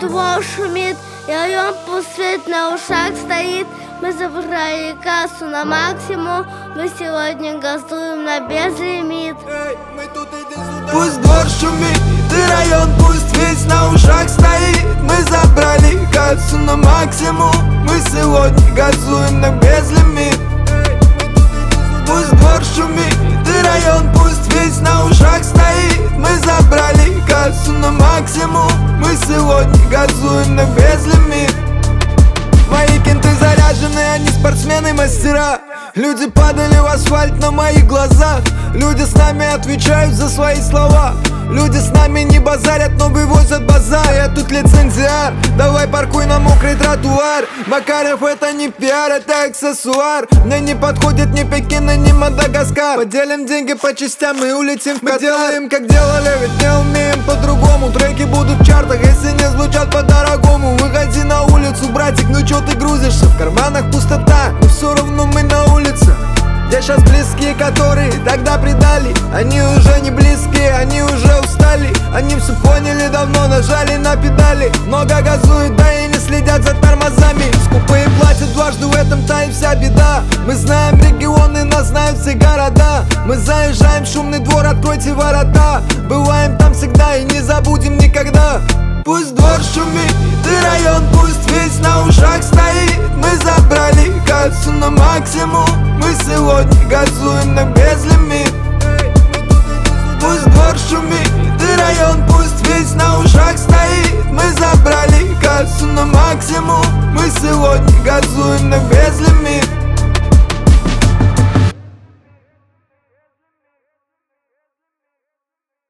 двор шумит, и район пустует, на ушах стоит. Мы забрали кассу на максимум, мы сегодня газуем на безлимит. Пусть двор шумит, и район пусть весь на ушах стоит. Мы забрали кассу на максимум, мы сегодня газуем на безлимит. Пусть двор шумит, и район пусть весь на ушах стоит. Мы забрали кассу на максимум, мы сегодня газуем на безлимит. Мои кенты заряжены, они спортсмены-мастера. Люди падали в асфальт на моих глазах. Люди с нами отвечают за свои слова. Люди с нами не базарят, но вывозят базар. Я тут лицензиар, давай паркуй на мокрый тротуар. Макаров это не пиар, это аксессуар. Мне не подходит ни Пекин и ни Мадагаскар. Поделим деньги по частям и улетим в Катар. Мы делаем как делали, ведь не умеем по-другому. Треки будут в чартах, если не звучат по-дорогому. Выходи на улицу, братик, ну чё ты грузишься? В карманах пустота, но все равно мы на улице. Где сейчас близкие, которые тогда предали? Они уже не близкие, они уже устали. Они все поняли давно, нажали на педали. Много газуют, да и не следят за тормозами. Скупые платят дважды, в этом-то и вся беда. Мы знаем регионы, нас знают все города. Мы заезжаем в шумный двор, откройте ворота. Бываем там всегда и не забудем никогда. Пусть двор шумит, и район пусть весь на ушах стоит. Мы забрали кассу на максимум, мы сегодня газуем на безлимит. Пусть двор шумит, и район пусть весь на ушах стоит. Мы забрали кассу на максимум, мы сегодня газуем на безлимит.